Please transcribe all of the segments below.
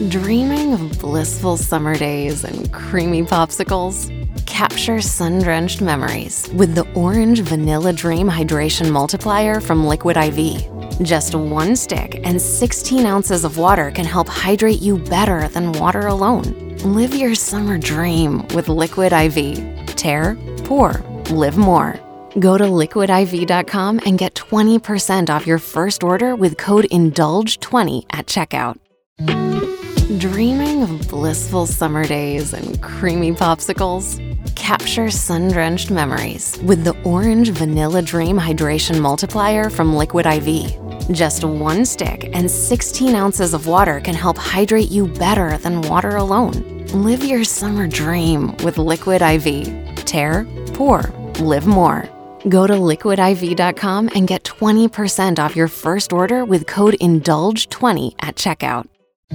Dreaming of blissful summer days and creamy popsicles? Capture sun-drenched memories with the Orange Vanilla Dream Hydration Multiplier from Liquid IV. Just one stick and 16 ounces of water can help hydrate you better than water alone. Live your summer dream with Liquid IV. Tear, pour, live more. Go to liquidiv.com and get 20% off your first order with code INDULGE20 at checkout. Dreaming of blissful summer days and creamy popsicles? Capture sun-drenched memories with the Orange Vanilla Dream Hydration Multiplier from Liquid IV. Just one stick and 16 ounces of water can help hydrate you better than water alone. Live your summer dream with Liquid IV. Tear, pour, live more. Go to liquidiv.com and get 20% off your first order with code INDULGE20 at checkout.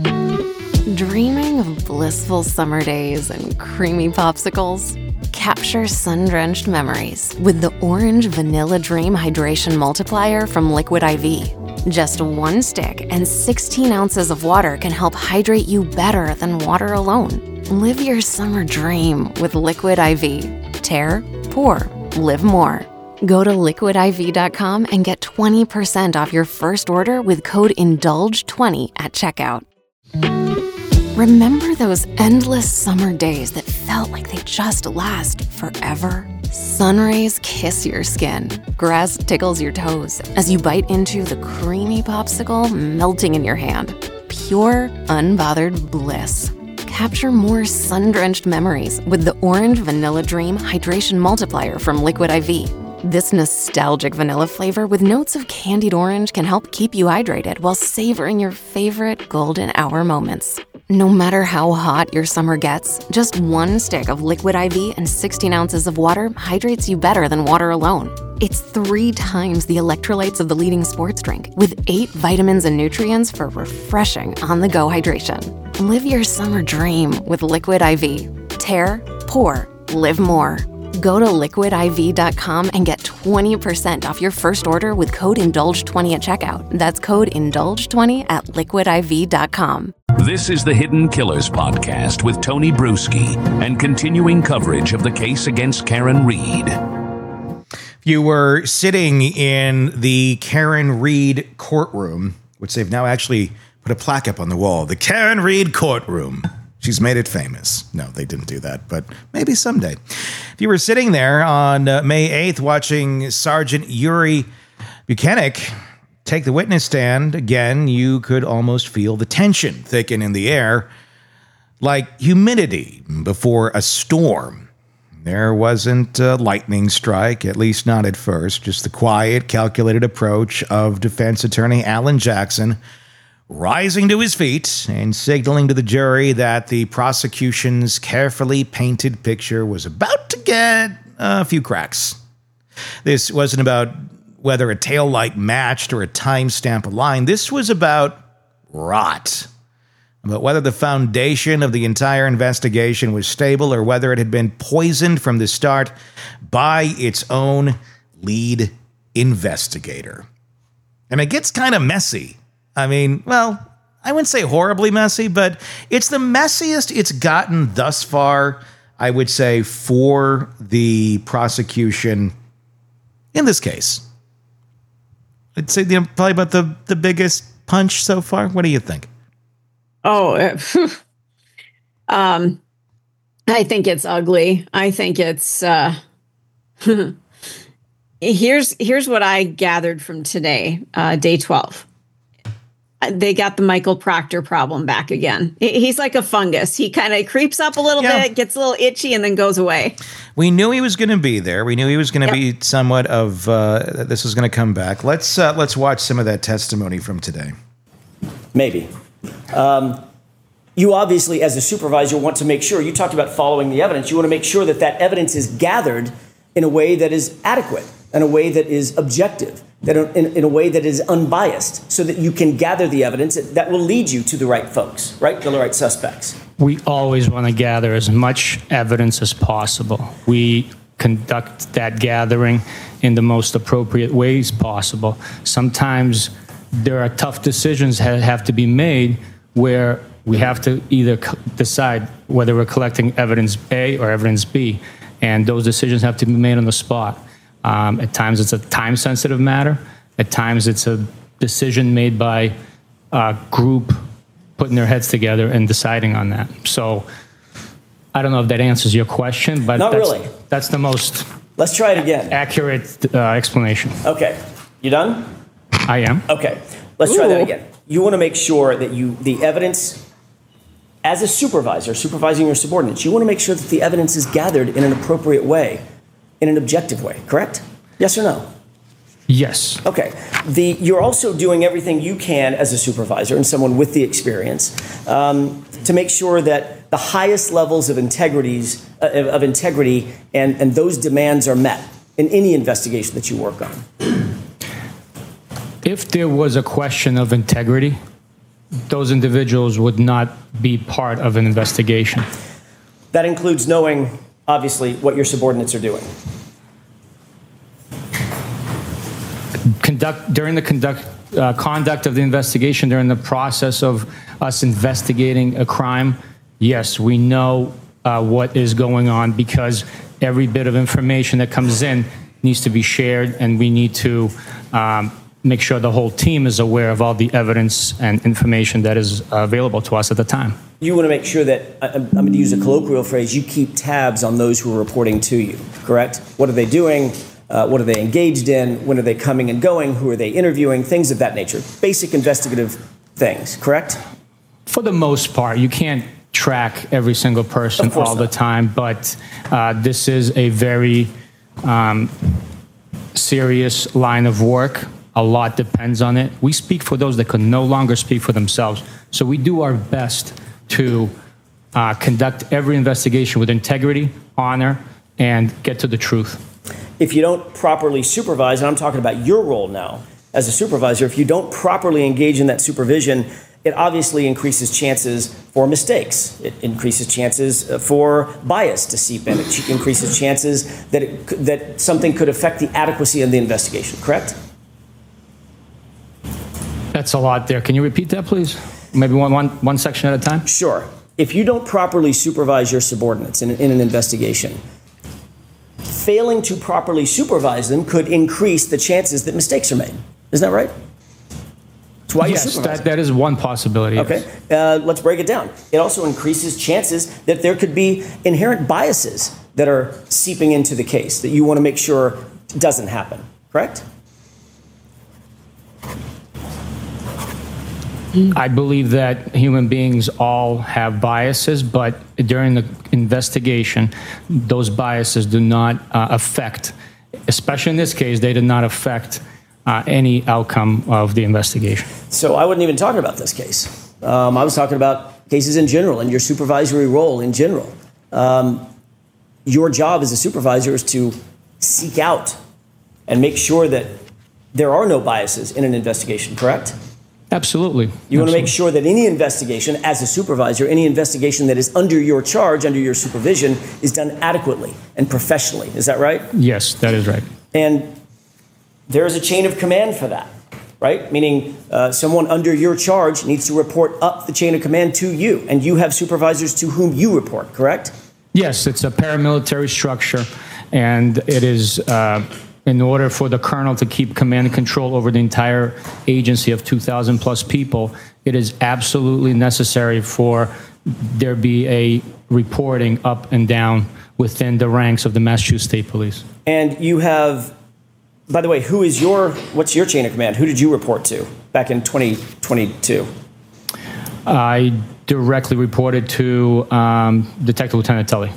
Dreaming of blissful summer days and creamy popsicles? Capture sun-drenched memories with the Orange Vanilla Dream Hydration Multiplier from Liquid IV. Just one stick and 16 ounces of water can help hydrate you better than water alone. Live your summer dream with Liquid IV. Tear, pour, live more. Go to liquidiv.com and get 20% off your first order with code INDULGE20 at checkout. Remember those endless summer days that felt like they just last forever? Sun rays kiss your skin, grass tickles your toes as you bite into the creamy popsicle melting in your hand. Pure, unbothered bliss. Capture more sun-drenched memories with the Orange Vanilla Dream Hydration Multiplier from Liquid IV. This nostalgic vanilla flavor with notes of candied orange can help keep you hydrated while savoring your favorite golden hour moments. No matter how hot your summer gets, just one stick of Liquid IV and 16 ounces of water hydrates you better than water alone. It's 3 times the electrolytes of the leading sports drink, with 8 vitamins and nutrients for refreshing on-the-go hydration. Live your summer dream with Liquid IV. Tear, pour, live more. Go to liquidiv.com and get 20% off your first order with code INDULGE20 at checkout. That's code INDULGE20 at liquidiv.com. This is the Hidden Killers podcast with Tony Bruschi and continuing coverage of the case against Karen Read. If you were sitting in the Karen Read courtroom, which they've now actually put a plaque up on the wall, the Karen Read courtroom. She's made it famous. No, they didn't do that, but maybe someday. If you were sitting there on May 8th watching Sergeant Yuri Buchanan take the witness stand again, you could almost feel the tension thicken in the air like humidity before a storm. There wasn't a lightning strike, at least not at first, just the quiet, calculated approach of defense attorney Alan Jackson, rising to his feet and signaling to the jury that the prosecution's carefully painted picture was about to get a few cracks. This wasn't about whether a taillight matched or a timestamp aligned. This was about rot. About whether the foundation of the entire investigation was stable or whether it had been poisoned from the start by its own lead investigator. And it gets kind of messy. I mean, well, I wouldn't say horribly messy, but it's the messiest it's gotten thus far, I would say, for the prosecution in this case. I'd say probably about the biggest punch so far. What do you think? Oh, I think it's ugly. I think it's here's what I gathered from today, day 12. They got the Michael Proctor problem back again. He's like a fungus. He kind of creeps up a little bit, gets a little itchy, and then goes away. We knew he was going to be there. We knew he was going to be somewhat of this was going to come back. Let's watch some of that testimony from today. Maybe. You obviously, as a supervisor, want to make sure, you talked about following the evidence, you want to make sure that that evidence is gathered in a way that is adequate, in a way that is objective, that in a way that is unbiased, so that you can gather the evidence that will lead you to the right folks, right? The right suspects. We always want to gather as much evidence as possible. We conduct that gathering in the most appropriate ways possible. Sometimes there are tough decisions that have to be made where We have to either decide whether we're collecting evidence A or evidence B, and those decisions have to be made on the spot. At times it's a time-sensitive matter. At times it's a decision made by a group putting their heads together and deciding on that. So I don't know if that answers your question, but Not really. That's the most Let's try it again. accurate explanation. Okay. You done? I am. Okay. Let's try that again. You want to make sure that the evidence, as a supervisor, supervising your subordinates, you want to make sure that the evidence is gathered in an appropriate way, in an objective way, correct? Yes or no? Yes. Okay. You're also doing everything you can as a supervisor and someone with the experience to make sure that the highest levels of integrity and those demands are met in any investigation that you work on. If there was a question of integrity, those individuals would not be part of an investigation. That includes knowing, obviously, what your subordinates are doing. During the conduct of the investigation, during the process of us investigating a crime, yes, we know what is going on, because every bit of information that comes in needs to be shared, and we need to make sure the whole team is aware of all the evidence and information that is available to us at the time. You want to make sure that, I'm going to use a colloquial phrase, you keep tabs on those who are reporting to you, correct? What are they doing? What are they engaged in? When are they coming and going? Who are they interviewing? Things of that nature. Basic investigative things, correct? For the most part, you can't track every single person all the time, but this is a very serious line of work. A lot depends on it. We speak for those that can no longer speak for themselves. So we do our best to conduct every investigation with integrity, honor, and get to the truth. If you don't properly supervise, and I'm talking about your role now as a supervisor, if you don't properly engage in that supervision, it obviously increases chances for mistakes. It increases chances for bias to seep in. It increases chances that something could affect the adequacy of the investigation, correct? That's a lot there. Can you repeat that, please? Maybe one section at a time? Sure. If you don't properly supervise your subordinates in an investigation, failing to properly supervise them could increase the chances that mistakes are made. Isn't that right? That's why you supervise. That is one possibility. Okay. Let's break it down. It also increases chances that there could be inherent biases that are seeping into the case that you want to make sure doesn't happen. Correct? I believe that human beings all have biases, but during the investigation, those biases do not affect, especially in this case, they did not affect any outcome of the investigation. So I wasn't even talking about this case. I was talking about cases in general and your supervisory role in general. Your job as a supervisor is to seek out and make sure that there are no biases in an investigation, correct? Absolutely. You want to make sure that any investigation, as a supervisor, any investigation that is under your charge, under your supervision, is done adequately and professionally. Is that right? Yes, that is right. And there is a chain of command for that, right? Meaning someone under your charge needs to report up the chain of command to you, and you have supervisors to whom you report, correct? Yes, it's a paramilitary structure, and it is in order for the colonel to keep command and control over the entire agency of 2,000 plus people, it is absolutely necessary for there be a reporting up and down within the ranks of the Massachusetts State Police. And you have, by the way, what's your chain of command? Who did you report to back in 2022? I directly reported to Detective Lieutenant Tully.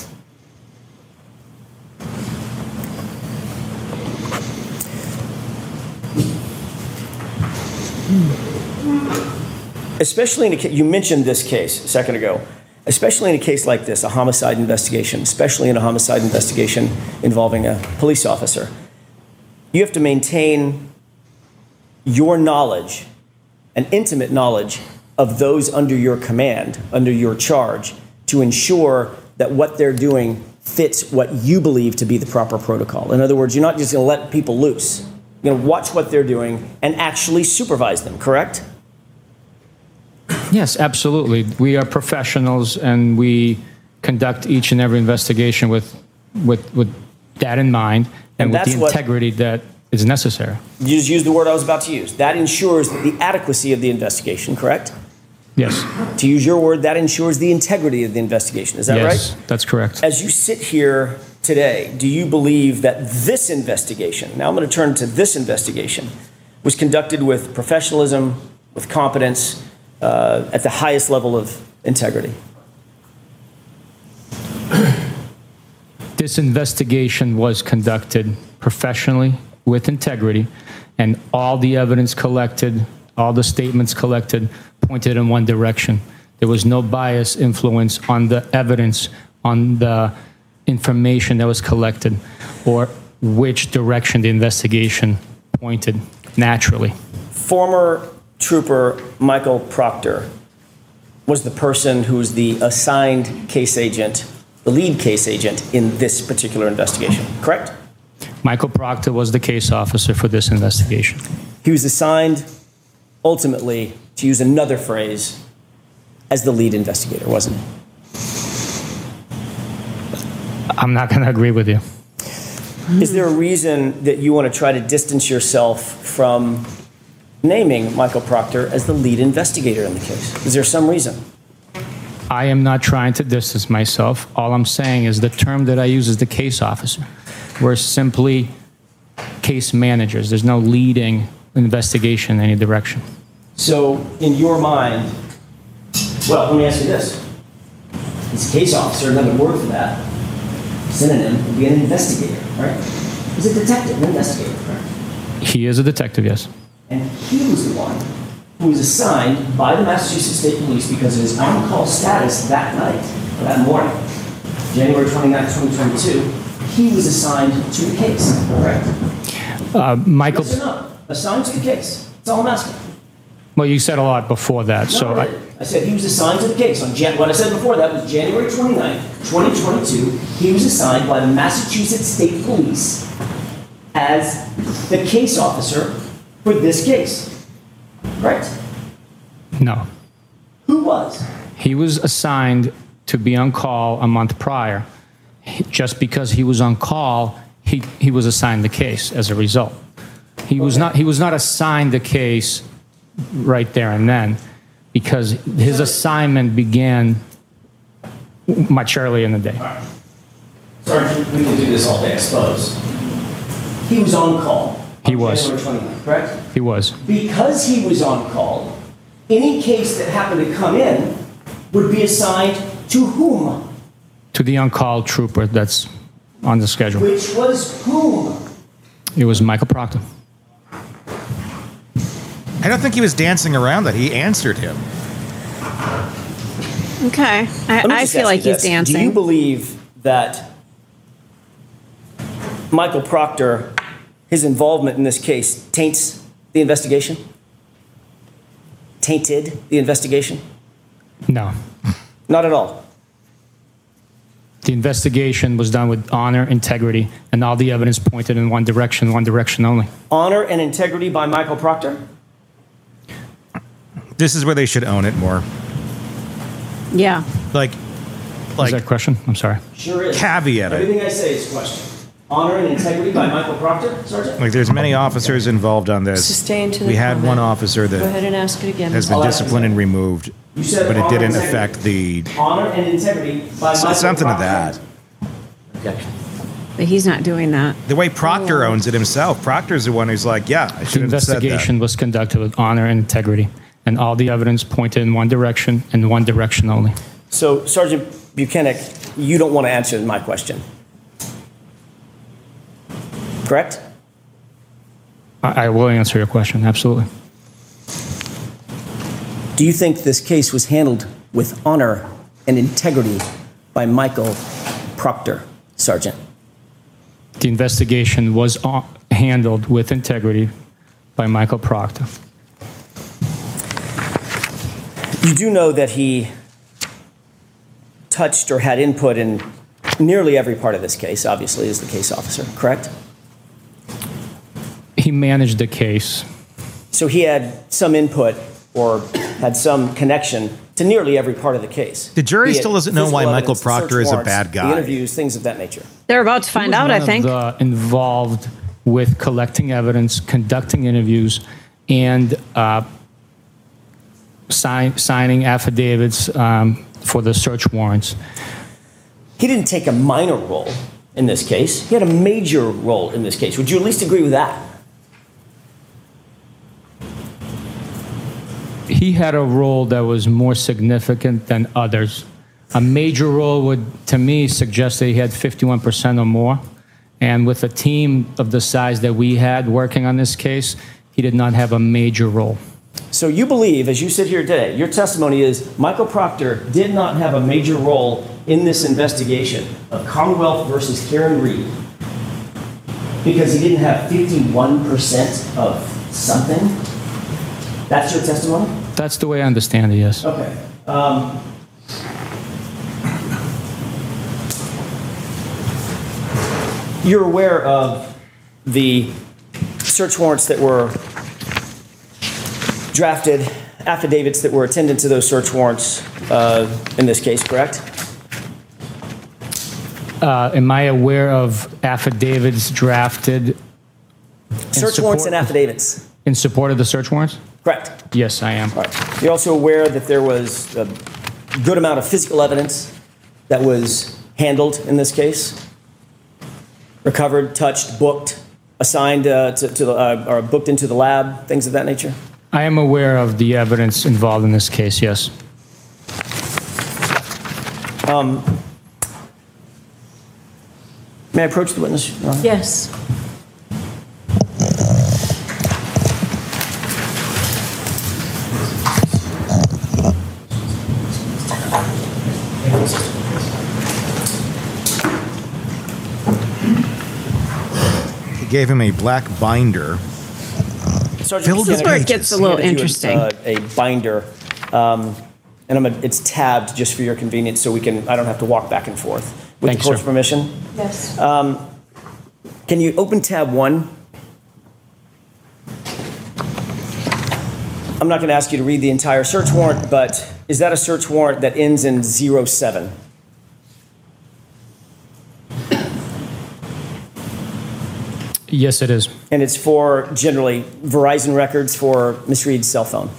Especially in you mentioned this case a second ago, especially in a case like this, a homicide investigation, especially in a homicide investigation involving a police officer, you have to maintain your knowledge, an intimate knowledge of those under your command, under your charge, to ensure that what they're doing fits what you believe to be the proper protocol. In other words, you're not just going to let people loose. You're going to watch what they're doing and actually supervise them, correct? Yes, absolutely. We are professionals, and we conduct each and every investigation with that in mind and with the integrity that is necessary. You just used the word I was about to use. That ensures the adequacy of the investigation, correct? Yes. To use your word, that ensures the integrity of the investigation. Is that right? Yes, that's correct. As you sit here today, do you believe that this investigation, now I'm going to turn to this investigation, was conducted with professionalism, with competence, at the highest level of integrity? This investigation was conducted professionally, with integrity, and all the evidence collected, all the statements collected, pointed in one direction. There was no bias influence on the evidence, on the information that was collected, or which direction the investigation pointed naturally. Former Trooper Michael Proctor was the person who's the assigned case agent, the lead case agent in this particular investigation, correct? Michael Proctor was the case officer for this investigation. He was assigned, ultimately, to use another phrase, as the lead investigator, wasn't he? I'm not going to agree with you. Is there a reason that you want to try to distance yourself from naming Michael Proctor as the lead investigator in the case? Is there some reason? I am not trying to distance myself. All I'm saying is the term that I use is the case officer. We're simply case managers. There's no leading investigation in any direction. So, in your mind, well, let me ask you this. He's a case officer, another word for that, synonym would be an investigator, right? He's a detective, an investigator, right? He is a detective, yes. And he was the one who was assigned by the Massachusetts State Police because of his on-call status that night, or that morning, January 29, 2022, he was assigned to the case, correct? Michael... Yes or no? Assigned to the case. That's all I'm asking. Well, you said a lot before that, so... I said he was assigned to the case. What I said before that was January 29, 2022, he was assigned by the Massachusetts State Police as the case officer for this case. Right? No. Who was? He was assigned to be on call a month prior. Just because he was on call, he was assigned the case as a result. He was not assigned the case right there and then, because his assignment began much earlier in the day. All right. Sergeant, we can do this all day, I suppose. He was on call. He was. January 29th, correct? He was. Because he was on call, any case that happened to come in would be assigned to whom? To the on-call trooper that's on the schedule. Which was whom? It was Michael Proctor. I don't think he was dancing around that. He answered him. Okay. I feel like he's dancing. Do you believe that Michael Proctor, his involvement in this case, taints the investigation? Tainted the investigation? No. Not at all. The investigation was done with honor, integrity, and all the evidence pointed in one direction only. Honor and integrity by Michael Proctor? This is where they should own it more. Yeah. Like Is that a question? I'm sorry. Sure is. Caveat it. Everything I say is a question. Honor and integrity by Michael Proctor, Sergeant? Like there's many officers involved on this. Sustain to the We had comment. one officer Go ahead that and ask it again. has been I'll ask disciplined it. and removed, You said but it honor didn't and affect integrity. the Honor and integrity by Michael something to Proctor. that. Objection. But he's not doing that. The way Proctor owns it himself. Proctor's the one who's like, yeah, I The should have said investigation that. was conducted with honor and integrity, and all the evidence pointed in one direction and one direction only. So, Sergeant Buchanan, you don't want to answer my question. Correct? I will answer your question, absolutely. Do you think this case was handled with honor and integrity by Michael Proctor, Sergeant? The investigation was handled with integrity by Michael Proctor. You do know that he touched or had input in nearly every part of this case, obviously, as the case officer, correct? He managed the case. So he had some input or had some connection to nearly every part of the case. The jury Be it still doesn't know why physical Michael evidence, Proctor search is a warrants, bad guy. The interviews, things of that nature. They're about to find out, I think. Involved with collecting evidence, conducting interviews, and signing affidavits for the search warrants. He didn't take a minor role in this case. He had a major role in this case. Would you at least agree with that? He had a role that was more significant than others. A major role would, to me, suggest that he had 51% or more. And with a team of the size that we had working on this case, he did not have a major role. So you believe, as you sit here today, your testimony is Michael Proctor did not have a major role in this investigation of Commonwealth versus Karen Read because he didn't have 51% of something? That's your testimony? That's the way I understand it, yes. Okay. You're aware of the search warrants that were drafted, affidavits that were attendant to those search warrants in this case, correct? Am I aware of affidavits drafted? Search warrants and affidavits. In support of the search warrants? Correct. Yes, I am. All right. You're also aware that there was a good amount of physical evidence that was handled in this case? Recovered, touched, booked, assigned or booked into the lab, things of that nature? I am aware of the evidence involved in this case, yes. May I approach the witness? Yes. He gave him a black binder. Sergeant, This is where it gets a little interesting. A binder, and it's tabbed just for your convenience, so I don't have to walk back and forth. With Thanks, the court's sir. permission, Yes. can you open tab 1? I'm not going to ask you to read the entire search warrant, but is that a search warrant that ends in 07? Yes, it is. And it's for, generally, Verizon records for Miss Reed's cell phone.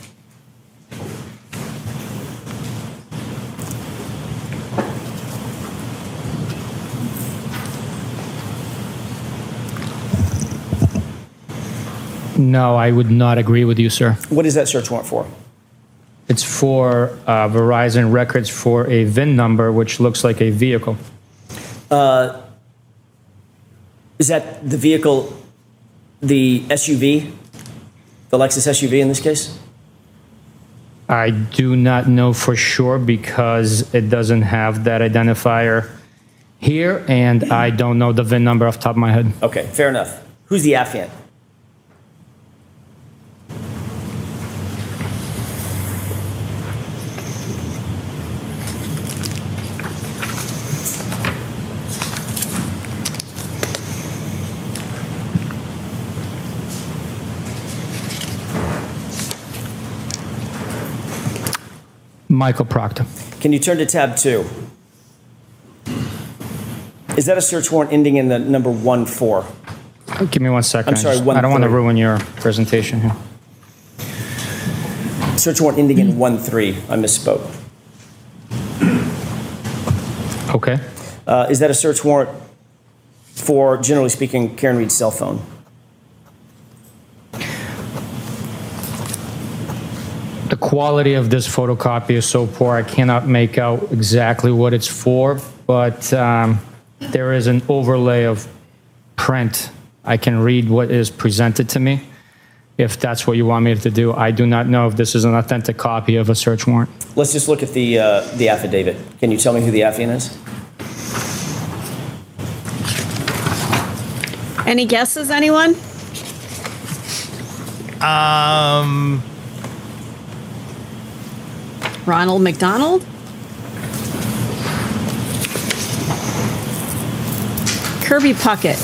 No, I would not agree with you, sir. What is that search warrant for? It's for Verizon records for a VIN number, which looks like a vehicle. Is that the vehicle, the SUV, the Lexus SUV in this case? I do not know for sure because it doesn't have that identifier here, and I don't know the VIN number off the top of my head. Okay, fair enough. Who's the affiant? Michael Proctor. Can you turn to tab 2? Is that a search warrant ending in the number 14? Give me 1 second. I'm sorry, I don't want to 13. ruin your presentation here. Search warrant ending in 13. I misspoke. Okay. Is that a search warrant for, generally speaking, Karen Reed's cell phone? The quality of this photocopy is so poor, I cannot make out exactly what it's for, but there is an overlay of print. I can read what is presented to me, if that's what you want me to do. I do not know if this is an authentic copy of a search warrant. Let's just look at the affidavit. Can you tell me who the affiant is? Any guesses, anyone? Ronald McDonald? Kirby Puckett.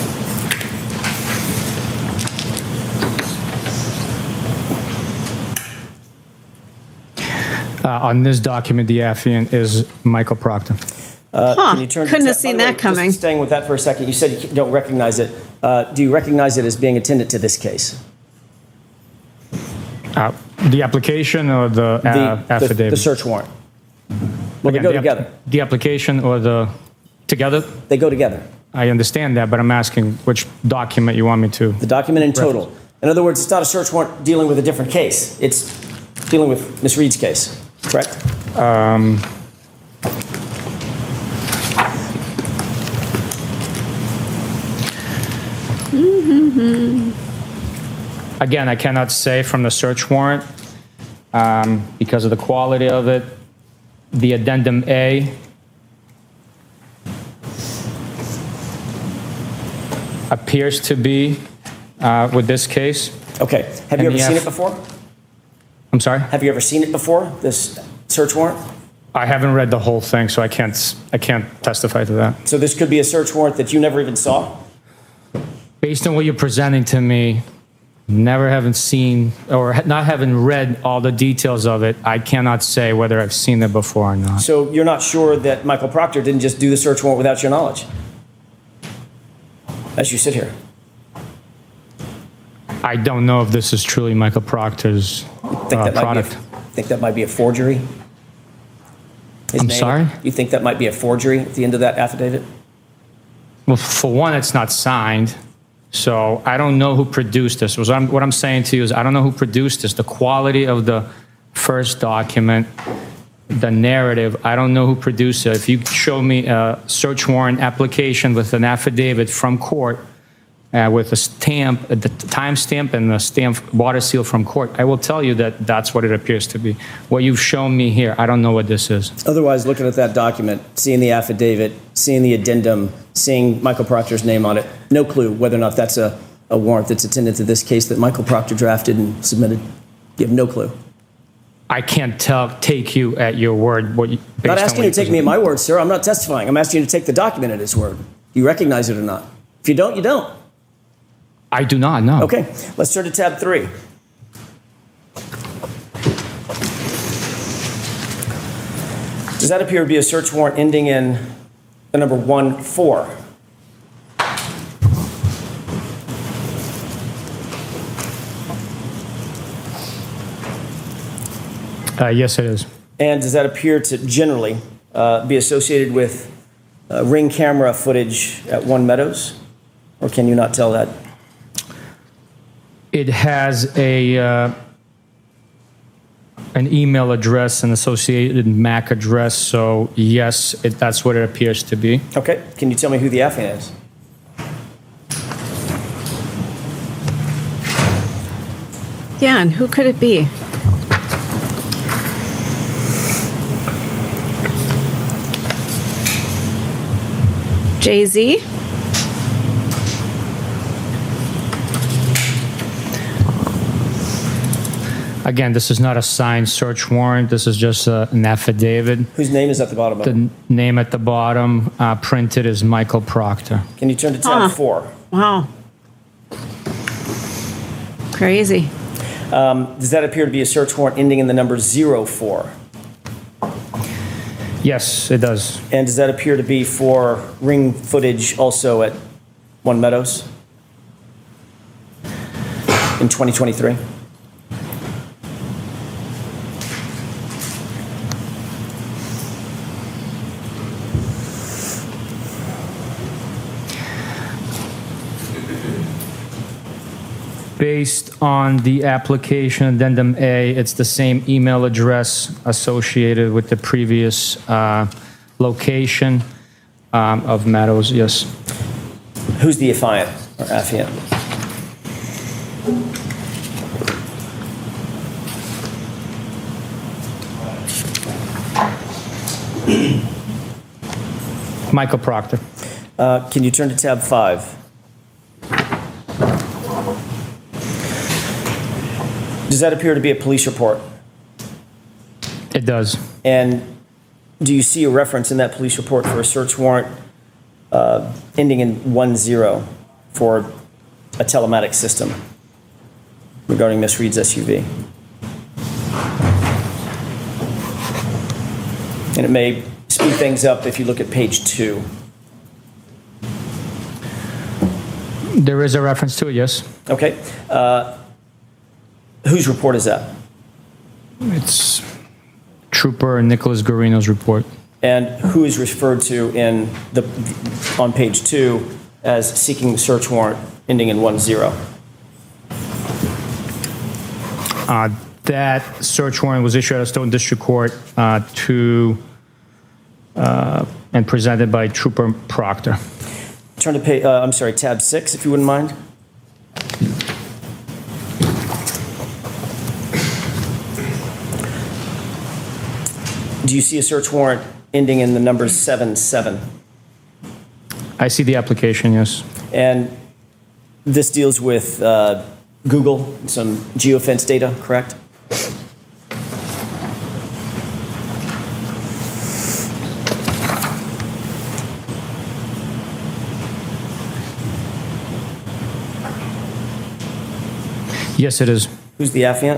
On this document, the affiant is Michael Proctor. Can you turn Couldn't have seen that coming. Just staying with that for a second, you said you don't recognize it. Do you recognize it as being attendant to this case? The application or the affidavit? The search warrant. Well, Again, they go together. The application or the together? They go together. I understand that, but I'm asking which document you want me to. The document in total. In other words, it's not a search warrant dealing with a different case. It's dealing with Ms. Reed's case, correct? Again, I cannot say from the search warrant because of the quality of it. The addendum A appears to be with this case. Okay. Have you And ever the seen it before? I'm sorry? Have you ever seen it before, this search warrant? I haven't read the whole thing, so I can't testify to that. So this could be a search warrant that you never even saw? Based on what you're presenting to me, never having seen or not having read all the details of it, I cannot say whether I've seen it before or not. So you're not sure that Michael Proctor didn't just do the search warrant without your knowledge? As you sit here. I don't know if this is truly Michael Proctor's product. Think that might be a forgery? I'm sorry? You think that might be a forgery at the end of that affidavit? Well, for one, it's not signed. So I don't know who produced this. What I'm saying to you is I don't know who produced this. The quality of the first document, the narrative, I don't know who produced it. If you show me a search warrant application with an affidavit from court with a stamp, the time stamp and the stamp water seal from court, I will tell you that that's what it appears to be. What you've shown me here, I don't know what this is. Otherwise, looking at that document, seeing the affidavit, seeing the addendum, seeing Michael Proctor's name on it, no clue whether or not that's a warrant that's attendant to this case that Michael Proctor drafted and submitted. You have no clue. I can't take you at your word. I'm not asking you to take me at my word, sir. I'm not testifying. I'm asking you to take the document at his word. Do you recognize it or not? If you don't, you don't. I do not, no. Okay, let's turn to tab 3. Does that appear to be a search warrant ending in the number 14? Yes, it is. And does that appear to generally be associated with Ring camera footage at One Meadows? Or can you not tell that? It has an email address, an associated MAC address, so yes, that's what it appears to be. Okay. Can you tell me who the affiant is? Yeah, and who could it be? Jay-Z? Again, this is not a signed search warrant. This is just an affidavit. Whose name is at the bottom of it? The name at the bottom printed is Michael Proctor. Can you turn to tab 4? Wow. Crazy. Does that appear to be a search warrant ending in the number 04? Yes, it does. And does that appear to be for Ring footage also at One Meadows in 2023? Based on the application addendum A, it's the same email address associated with the previous location of Meadows, yes. Who's the affiant or affiant? Michael Proctor. Can you turn to tab 5? Does that appear to be a police report? It does. And do you see a reference in that police report for a search warrant ending in 10 for a telematics system regarding Ms. Reed's SUV? And it may speed things up if you look at page 2. There is a reference to it, yes. Okay. Whose report is that? It's Trooper Nicholas Guarino's report. And who is referred to on page 2 as seeking the search warrant ending in 10? That search warrant was issued out of Stoughton District Court and presented by Trooper Proctor. Turn to tab 6, if you wouldn't mind. Do you see a search warrant ending in the number 77? I see the application, yes. And this deals with Google, some geofence data, correct? Yes, it is. Who's the affiant?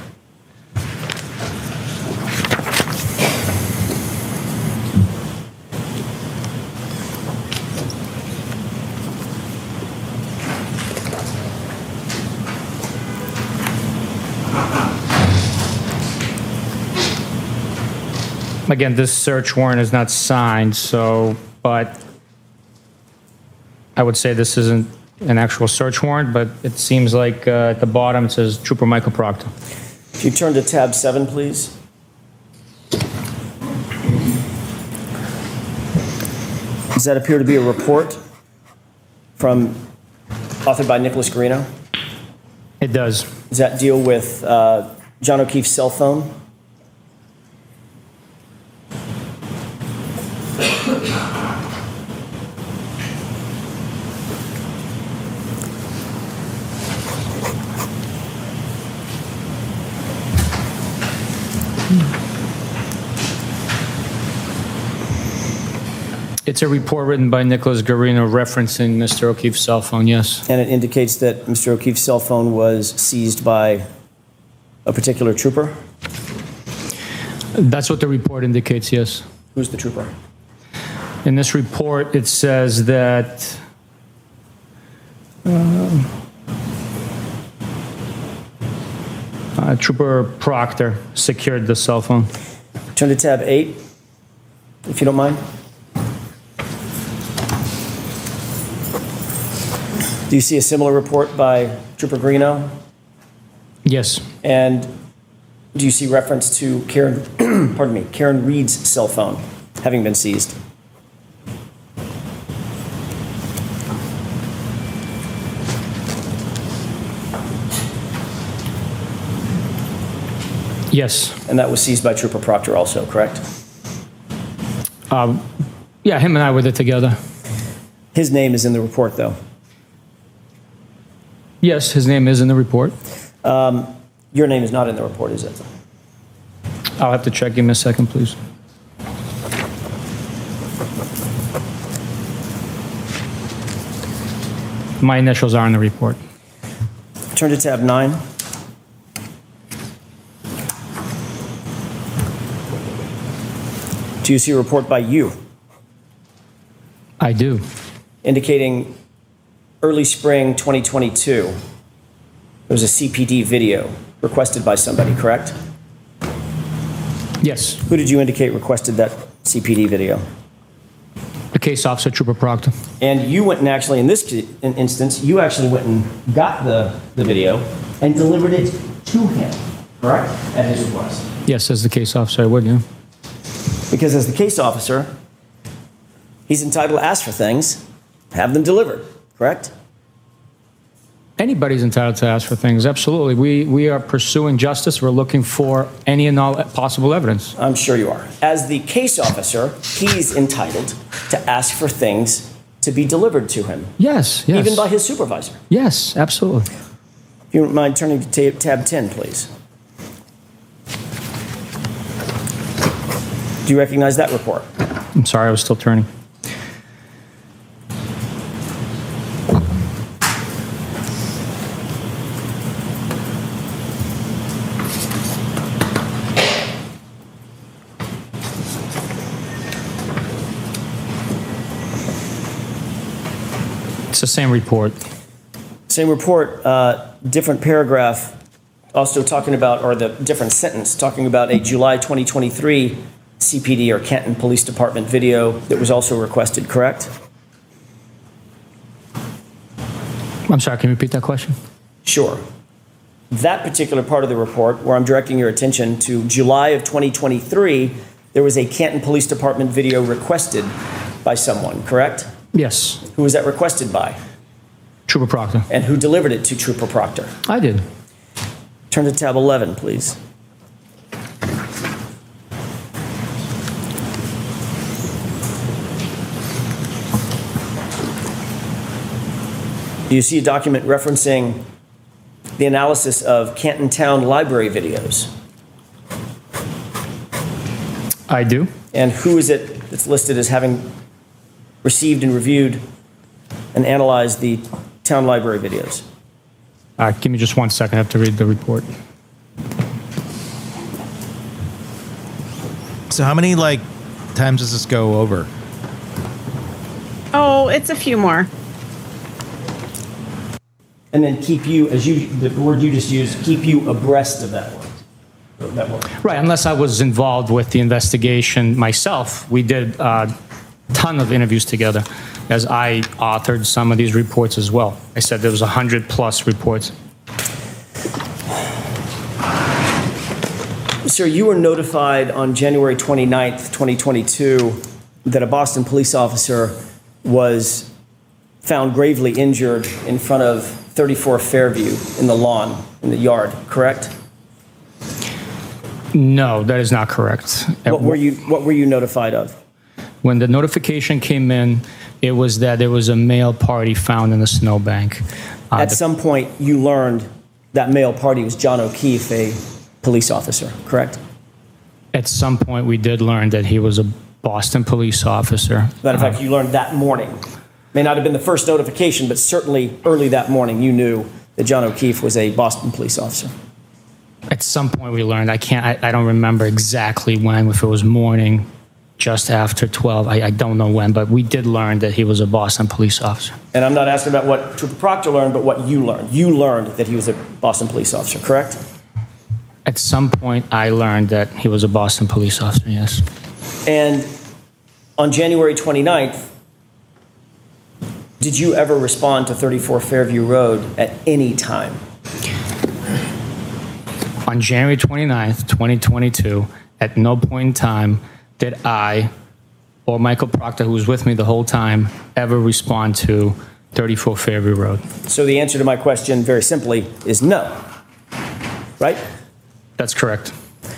Again, this search warrant is not signed, but I would say this isn't an actual search warrant, but it seems like at the bottom it says Trooper Michael Proctor. If you turn to tab 7, please. Does that appear to be a report authored by Nicholas Guarino? It does. Does that deal with John O'Keefe's cell phone? It's a report written by Nicholas Guarino referencing Mr. O'Keefe's cell phone, yes. And it indicates that Mr. O'Keefe's cell phone was seized by a particular trooper? That's what the report indicates, yes. Who's the trooper? In this report, it says that Trooper Proctor secured the cell phone. Turn to tab 8, if you don't mind. Do you see a similar report by Trooper Guarino? Yes. And do you see reference to Karen Reed's cell phone having been seized? Yes. And that was seized by Trooper Proctor also, correct? Yeah, him and I were there together. His name is in the report, though. Yes, his name is in the report. Your name is not in the report, is it? I'll have to check. Give me a second, please. My initials are in the report. Turn to tab 9. Do you see a report by you? I do. Indicating early spring 2022. There was a CPD video requested by somebody, correct? Yes. Who did you indicate requested that CPD video? The case officer, Trooper Proctor. And you went and actually, in this instance, you actually went and got the video and delivered it to him, correct? At his request. Yes, as the case officer, I would, yeah. Because as the case officer, he's entitled to ask for things, have them delivered, correct? Anybody's entitled to ask for things, absolutely. We are pursuing justice. We're looking for any and all possible evidence. I'm sure you are. As the case officer, he's entitled to ask for things to be delivered to him. Yes. Even by his supervisor. Yes, absolutely. If you don't mind turning to tab 10, please. Do you recognize that report? I'm sorry, I was still turning. It's the same report. Same report, different paragraph, also talking about, or the different sentence, talking about a July 2023 CPD or Canton Police Department video that was also requested, correct? I'm sorry, can you repeat that question? Sure. That particular part of the report, where I'm directing your attention to July of 2023, there was a Canton Police Department video requested by someone, correct? Yes. Who was that requested by? Trooper Proctor. And who delivered it to Trooper Proctor? I did. Turn to tab 11, please. Do you see a document referencing the analysis of Canton Town Library videos? I do. And who is it that's listed as having received and reviewed and analyzed the town library videos? Give me just 1 second. I have to read the report. So how many times does this go over? Oh, it's a few more. And then keep you, the word you just used, keep you abreast of that one. Right, unless I was involved with the investigation myself. We did a ton of interviews together, as I authored some of these reports as well. I said there was 100+ reports. Sir, you were notified on January 29th, 2022, that a Boston police officer was found gravely injured in front of 34 Fairview in the lawn, in the yard, correct? No, that is not correct. What were you notified of? When the notification came in, it was that there was a male party found in the snowbank. At some point, you learned that male party was John O'Keefe, a police officer, correct? At some point, we did learn that he was a Boston police officer. Matter of fact, you learned that morning. May not have been the first notification, but certainly early that morning, you knew that John O'Keefe was a Boston police officer. At some point, we learned. I don't remember exactly when, if it was morning, just after 12. I don't know when, but we did learn that he was a Boston police officer. And I'm not asking about what Trooper Proctor learned, but what you learned. You learned that he was a Boston police officer, correct? At some point, I learned that he was a Boston police officer, yes. And on January 29th, did you ever respond to 34 Fairview Road at any time? On January 29th, 2022, at no point in time did I or Michael Proctor, who was with me the whole time, ever respond to 34 Fairview Road. So the answer to my question, very simply, is no. Right? That's correct.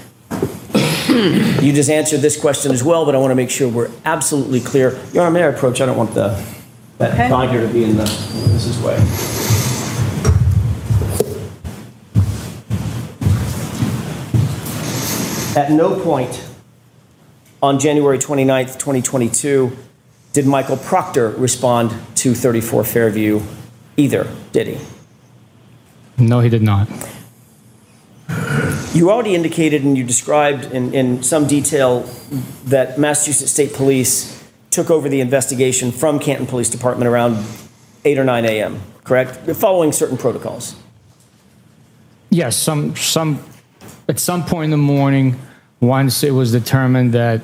You just answered this question as well, but I want to make sure we're absolutely clear. Your Honor, may I approach? I don't want that binder to be in this way. At no point on January 29th, 2022, did Michael Proctor respond to 34 Fairview either, did he? No, he did not. You already indicated and you described in some detail that Massachusetts State Police took over the investigation from Canton Police Department around 8 or 9 a.m., correct? Following certain protocols. Yes, at some point in the morning, once it was determined that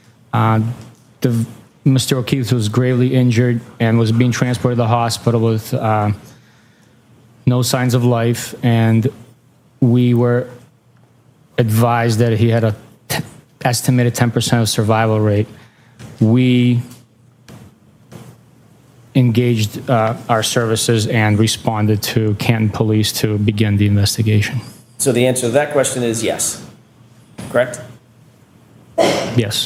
Mr. O'Keefe was gravely injured and was being transported to the hospital with no signs of life, and we were advised that he had a estimated 10% of survival rate, we engaged our services and responded to Canton Police to begin the investigation. So the answer to that question is yes, correct? Yes.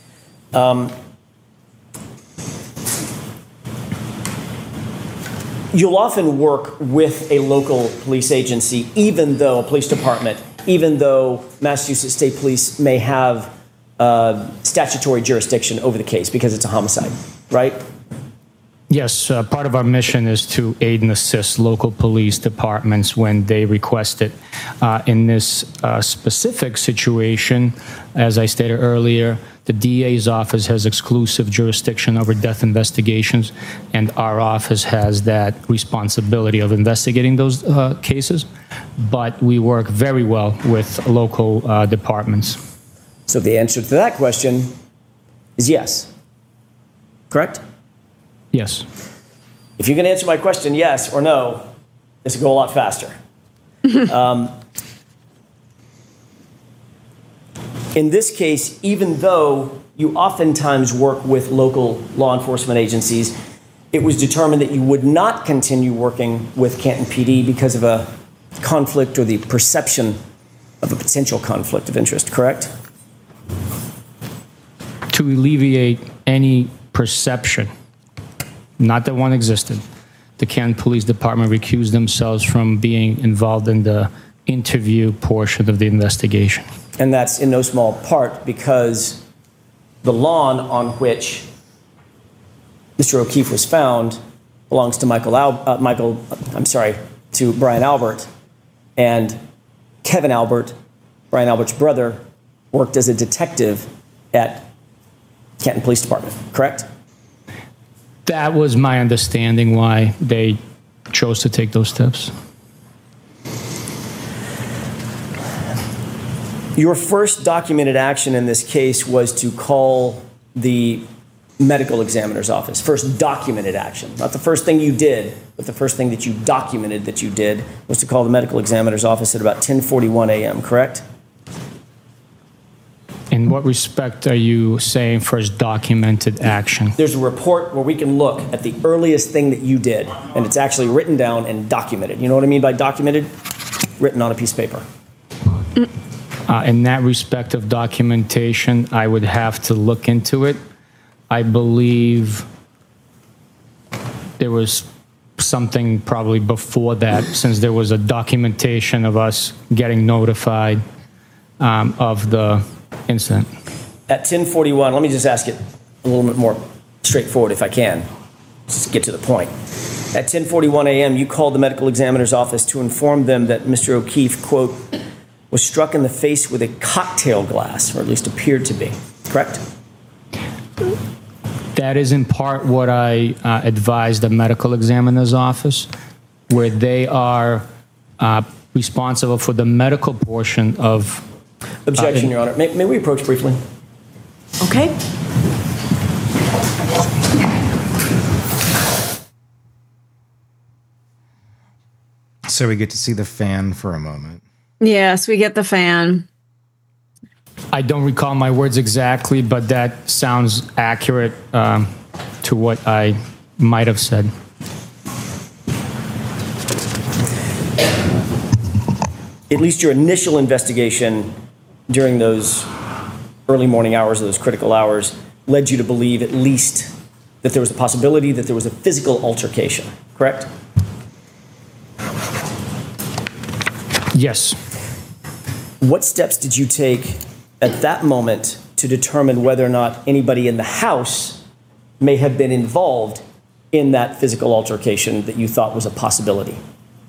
You'll often work with a local police agency, even though a police department, even though Massachusetts State Police may have statutory jurisdiction over the case because it's a homicide, right? Yes, part of our mission is to aid and assist local police departments when they request it. In this specific situation, as I stated earlier, the DA's office has exclusive jurisdiction over death investigations, and our office has that responsibility of investigating those cases. But we work very well with local departments. So the answer to that question is yes. Correct? Yes. If you can answer my question yes or no, this will go a lot faster. In this case, even though you oftentimes work with local law enforcement agencies, it was determined that you would not continue working with Canton PD because of a conflict or the perception of a potential conflict of interest, correct? To alleviate any perception, not that one existed, the Canton Police Department recused themselves from being involved in the interview portion of the investigation. And that's in no small part because the lawn on which Mr. O'Keefe was found belongs to to Brian Albert, and Kevin Albert, Brian Albert's brother, worked as a detective at Canton Police Department, correct? That was my understanding why they chose to take those steps. Your first documented action in this case was to call the medical examiner's office. First documented action. Not the first thing you did, but the first thing that you documented that you did was to call the medical examiner's office at about 10:41 a.m., correct? In what respect are you saying first documented action? There's a report where we can look at the earliest thing that you did, and it's actually written down and documented. You know what I mean by documented? Written on a piece of paper. In that respect of documentation, I would have to look into it. I believe there was something probably before that, since there was a documentation of us getting notified of the incident. At 10:41, let me just ask it a little bit more straightforward if I can. Just get to the point. At 10:41 a.m., you called the medical examiner's office to inform them that Mr. O'Keefe, quote, was struck in the face with a cocktail glass, or at least appeared to be, correct? That is in part what I advised the medical examiner's office, where they are responsible for the medical portion of... Objection, Your Honor. May we approach briefly? Okay. So we get to see the fan for a moment. Yes, we get the fan. I don't recall my words exactly, but that sounds accurate to what I might have said. At least your initial investigation during those early morning hours, those critical hours, led you to believe at least that there was a possibility that there was a physical altercation, correct? Yes. What steps did you take at that moment to determine whether or not anybody in the house may have been involved in that physical altercation that you thought was a possibility?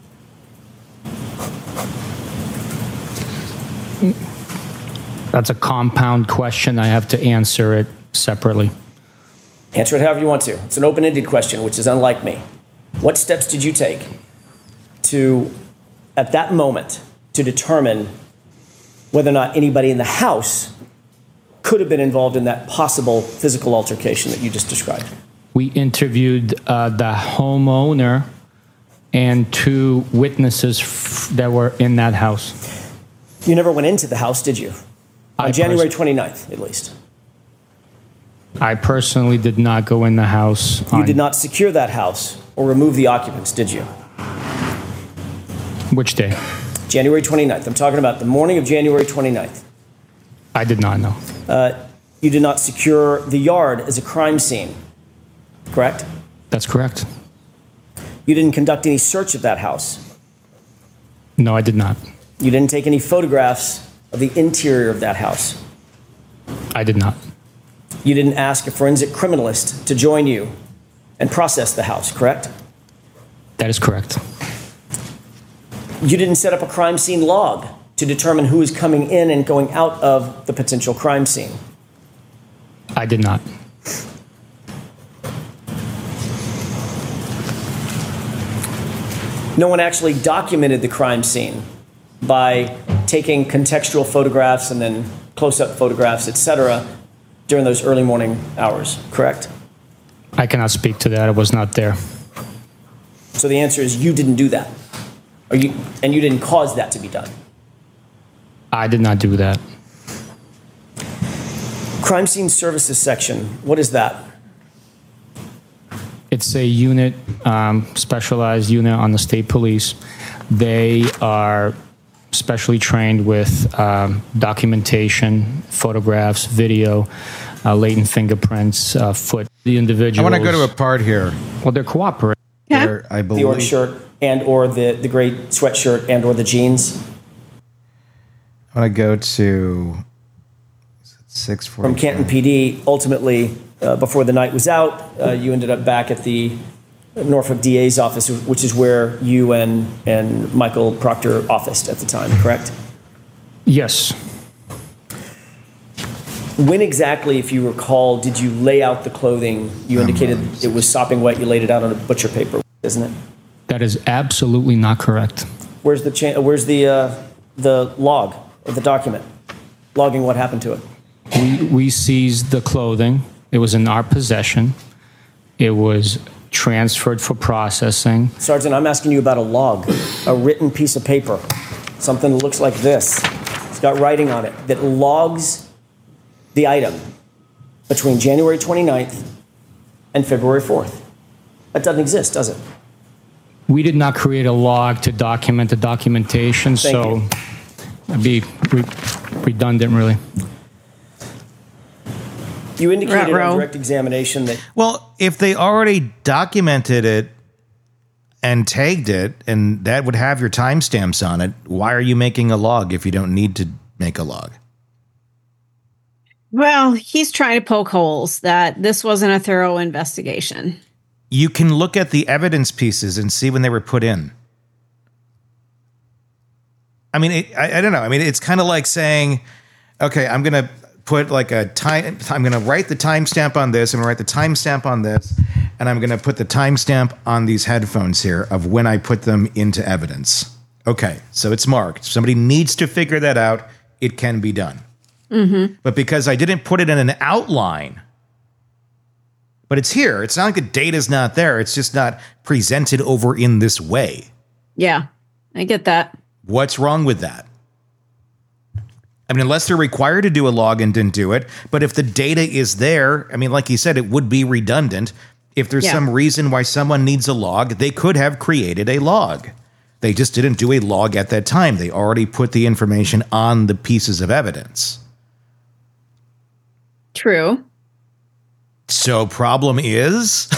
That's a compound question. I have to answer it separately. Answer it however you want to. It's an open-ended question, which is unlike me. What steps did you take to, at that moment, to determine whether or not anybody in the house could have been involved in that possible physical altercation that you just described? We interviewed the homeowner and two witnesses that were in that house. You never went into the house, did you? On January 29th, at least. I personally did not go in the house. You did not secure that house or remove the occupants, did you? Which day? January 29th. I'm talking about the morning of January 29th. I did not know. You did not secure the yard as a crime scene, correct? That's correct. You didn't conduct any search of that house. No, I did not. You didn't take any photographs of the interior of that house. I did not. You didn't ask a forensic criminalist to join you and process the house, correct? That is correct. You didn't set up a crime scene log to determine who is coming in and going out of the potential crime scene. I did not. No one actually documented the crime scene by taking contextual photographs and then close-up photographs, etc., during those early morning hours, correct? I cannot speak to that. I was not there. So the answer is you didn't do that. And you didn't cause that to be done. I did not do that. Crime Scene Services section, what is that? It's a unit, specialized unit on the state police. They are specially trained with documentation, photographs, video, latent fingerprints, foot. The individuals. I want to go to a part here. Well, they're cooperating. Yeah. I believe The orange shirt and or the gray sweatshirt and or the jeans? I want to go to 6:40 From Canton PD. Ultimately, before the night was out, you ended up back at the Norfolk DA's office, which is where you and Michael Proctor officed at the time, correct? Yes. When exactly, if you recall, did you lay out the clothing? You indicated it was sopping wet. You laid it out on a butcher paper, isn't it? That is absolutely not correct. Where's the log of the document logging what happened to it? We seized the clothing. It was in our possession. It was transferred for processing. Sergeant, I'm asking you about a log, a written piece of paper, something that looks like this. It's got writing on it that logs the item between January 29th and February 4th. That doesn't exist, does it? We did not create a log to document the documentation, so it'd be redundant, really. You indicated Ruh-roh. on direct examination that Well, if they already documented it and tagged it, and that would have your timestamps on it, why are you making a log if you don't need to make a log? Well, he's trying to poke holes that this wasn't a thorough investigation. You can look at the evidence pieces and see when they were put in. I mean, I don't know. I mean, it's kind of like saying, okay, I'm going to put like a time, I'm going to write the timestamp on this, I'm going to write the timestamp on this, and I'm going to put the timestamp on these headphones here of when I put them into evidence. Okay, so it's marked. If somebody needs to figure that out, it can be done. Mm-hmm. But because I didn't put it in an outline, but it's here. It's not like the data's not there. It's just not presented over in this way. Yeah, I get that. What's wrong with that? I mean, unless they're required to do a log and didn't do it. But if the data is there, I mean, like you said, it would be redundant. If there's some reason why someone needs a log, they could have created a log. They just didn't do a log at that time. They already put the information on the pieces of evidence. True. So problem is?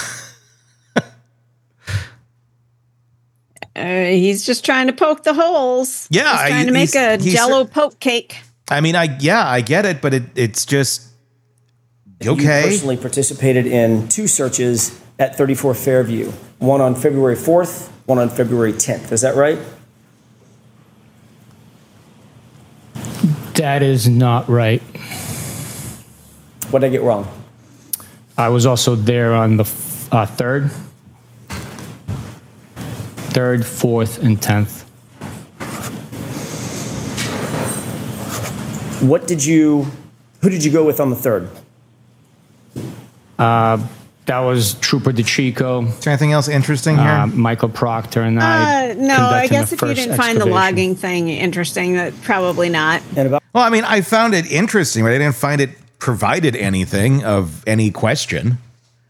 He's just trying to poke the holes. Yeah, he's trying to make a Jell-O poke cake. I mean, I get it, but it's just you personally participated in 2 searches at 34 Fairview, one on February 4th, one on February 10th. Is that right? That is not right. What did I get wrong? I was also there on the 3rd, 4th, and 10th. Who did you go with on the 3rd? That was Trooper DeChico, Is there anything else interesting here? Michael Proctor, and I. No, I conducting guess the if you first didn't find the excavation. logging thing interesting, that probably not. And about Well, I mean, I found it interesting, but I didn't find it provided anything of any question.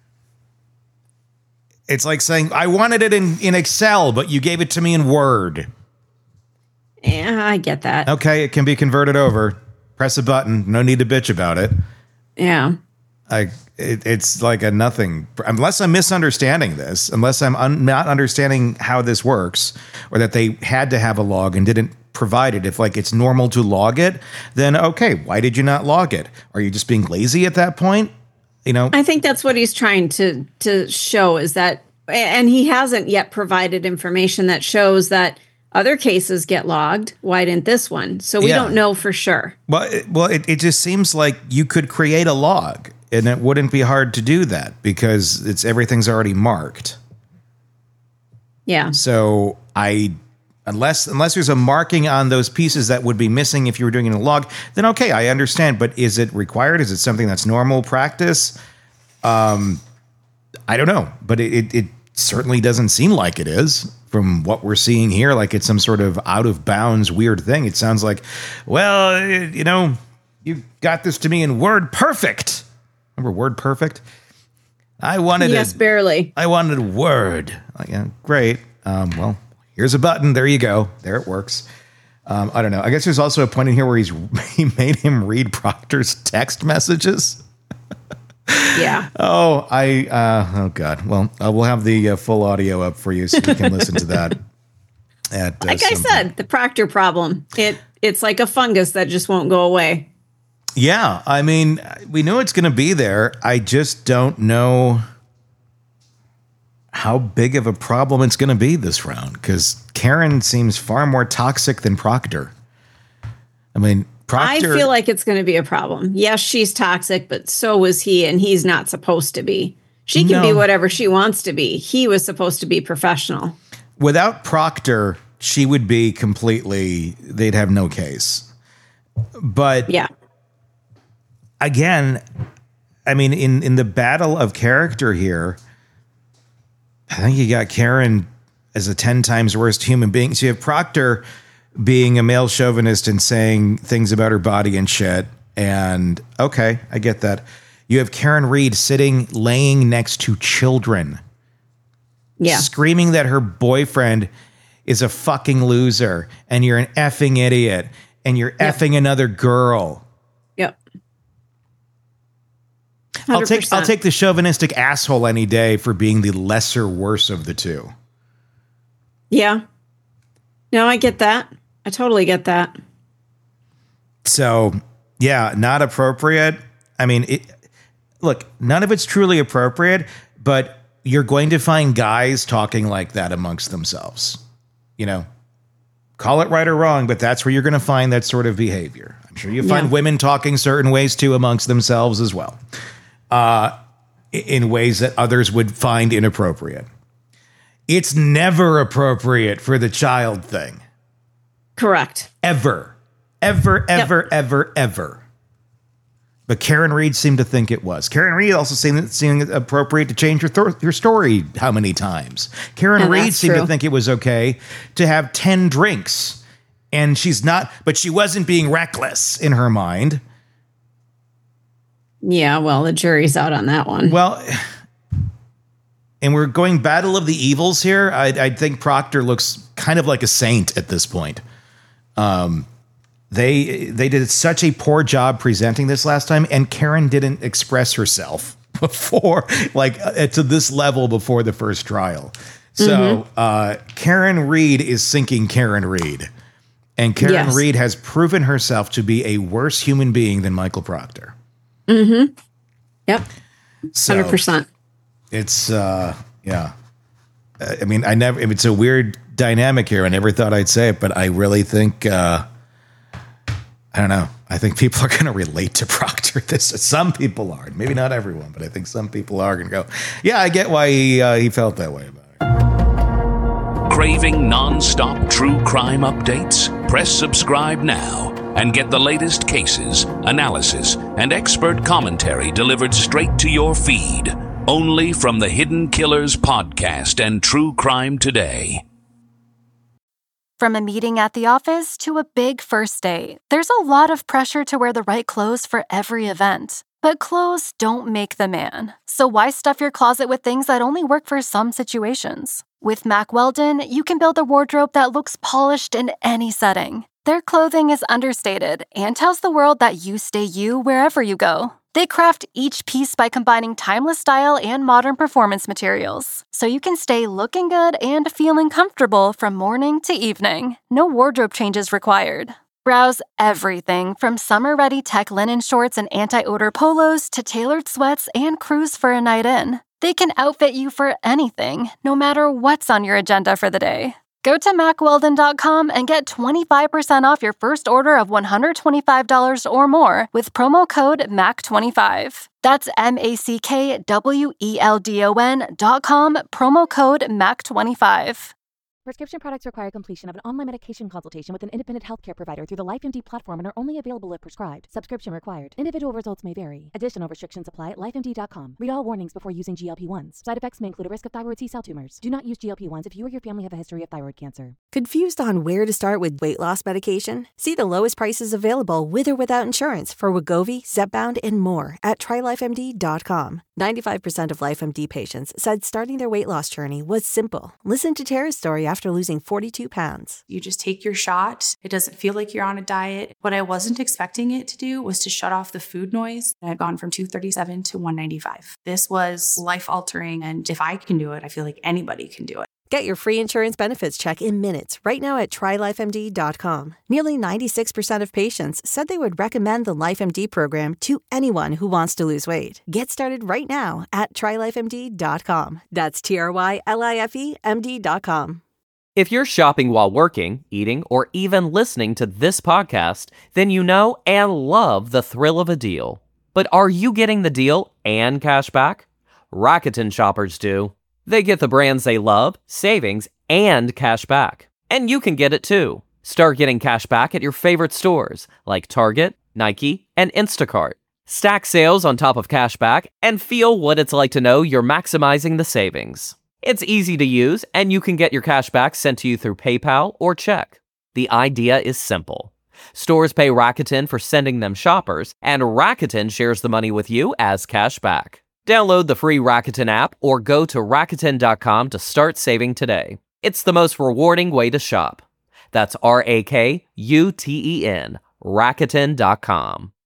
It's like saying, I wanted it in Excel, but you gave it to me in Word. Yeah, I get that. Okay, it can be converted over. Press a button. No need to bitch about it. Yeah. It's like a nothing. Unless I'm misunderstanding this, unless I'm not understanding how this works, or that they had to have a log and didn't provide it. If like it's normal to log it, then okay, why did you not log it? Are you just being lazy at that point? I think that's what he's trying to show is that, and he hasn't yet provided information that shows that other cases get logged. Why didn't this one? So we don't know for sure. Well, it just seems like you could create a log, and it wouldn't be hard to do that because everything's already marked. Yeah. So unless there's a marking on those pieces that would be missing if you were doing it in a log, then okay, I understand. But is it required? Is it something that's normal practice? I don't know, but it certainly doesn't seem like it is from what we're seeing here. Like it's some sort of out of bounds weird thing. It sounds like, well, you got this to me in Word Perfect. Remember Word Perfect? Barely. I wanted Word. Like, yeah, great. Well, here's a button. There you go. There it works. I don't know. I guess there's also a point in here where he made him read Proctor's text messages. Yeah. Oh God. Well, we'll have the full audio up for you so you can listen to that. Like I said, the Proctor problem. It's like a fungus that just won't go away. Yeah. I mean, we know it's going to be there. I just don't know how big of a problem it's going to be this round because Karen seems far more toxic than Proctor. I mean, Proctor, I feel like it's going to be a problem. Yes, she's toxic, but so was he, and he's not supposed to be. She can be whatever she wants to be. He was supposed to be professional. Without Proctor, she would be they'd have no case. But yeah. Again, I mean, in the battle of character here, I think you got Karen as a 10 times worse human being. So you have Proctor being a male chauvinist and saying things about her body and shit. And okay, I get that. You have Karen Read laying next to children. Yeah. Screaming that her boyfriend is a fucking loser and you're an effing idiot and you're effing another girl. Yep. 100%. I'll take the chauvinistic asshole any day for being the lesser worse of the two. Yeah. No, I get that. I totally get that. So, yeah, not appropriate. I mean, look, none of it's truly appropriate, but you're going to find guys talking like that amongst themselves. Call it right or wrong, but that's where you're going to find that sort of behavior. I'm sure you find women talking certain ways too amongst themselves as well, in ways that others would find inappropriate. It's never appropriate for the child thing. Correct. Ever. But Karen Read seemed to think it was. Karen Read also seemed it appropriate to change your story how many times. Karen Read seemed to think it was okay to have 10 drinks. And she's not, but she wasn't being reckless in her mind. Yeah, well, the jury's out on that one. Well, and we're going battle of the evils here. I think Proctor looks kind of like a saint at this point. They did such a poor job presenting this last time, and Karen didn't express herself before, to this level before the first trial. So Karen Read is sinking Karen Read, and Karen Read has proven herself to be a worse human being than Michael Proctor. Mm-hmm. Yep. 100%. It's yeah. I mean, it's a weird dynamic here. I never thought I'd say it, but I really think, I don't know. I think people are going to relate to Proctor. Some people are, maybe not everyone, but I think some people are going to go, yeah, I get why he felt that way about it. Craving non-stop true crime updates? Press subscribe now and get the latest cases, analysis, and expert commentary delivered straight to your feed. Only from the Hidden Killers podcast and True Crime Today. From a meeting at the office to a big first date, there's a lot of pressure to wear the right clothes for every event. But clothes don't make the man. So why stuff your closet with things that only work for some situations? With Mack Weldon, you can build a wardrobe that looks polished in any setting. Their clothing is understated and tells the world that you stay you wherever you go. They craft each piece by combining timeless style and modern performance materials, so you can stay looking good and feeling comfortable from morning to evening. No wardrobe changes required. Browse everything from summer-ready tech linen shorts and anti-odor polos to tailored sweats and crews for a night in. They can outfit you for anything, no matter what's on your agenda for the day. Go to MacWeldon.com and get 25% off your first order of $125 or more with promo code MAC25. That's MACKWELDON.com, promo code MAC25. Prescription products require completion of an online medication consultation with an independent healthcare provider through the LifeMD platform and are only available if prescribed. Subscription required. Individual results may vary. Additional restrictions apply at LifeMD.com. Read all warnings before using GLP-1s. Side effects may include a risk of thyroid C-cell tumors. Do not use GLP-1s if you or your family have a history of thyroid cancer. Confused on where to start with weight loss medication? See the lowest prices available with or without insurance for Wegovy, Zepbound, and more at TryLifeMD.com. 95% of LifeMD patients said starting their weight loss journey was simple. Listen to Tara's story after losing 42 pounds. You just take your shot. It doesn't feel like you're on a diet. What I wasn't expecting it to do was to shut off the food noise. I had gone from 237 to 195. This was life-altering, and if I can do it, I feel like anybody can do it. Get your free insurance benefits check in minutes right now at TryLifeMD.com. Nearly 96% of patients said they would recommend the LifeMD program to anyone who wants to lose weight. Get started right now at TryLifeMD.com. That's TryLifeMD.com. If you're shopping while working, eating, or even listening to this podcast, then you know and love the thrill of a deal. But are you getting the deal and cash back? Rakuten shoppers do. They get the brands they love, savings, and cash back. And you can get it too. Start getting cash back at your favorite stores like Target, Nike, and Instacart. Stack sales on top of cash back and feel what it's like to know you're maximizing the savings. It's easy to use, and you can get your cash back sent to you through PayPal or check. The idea is simple. Stores pay Rakuten for sending them shoppers, and Rakuten shares the money with you as cash back. Download the free Rakuten app or go to Rakuten.com to start saving today. It's the most rewarding way to shop. That's Rakuten, Rakuten.com.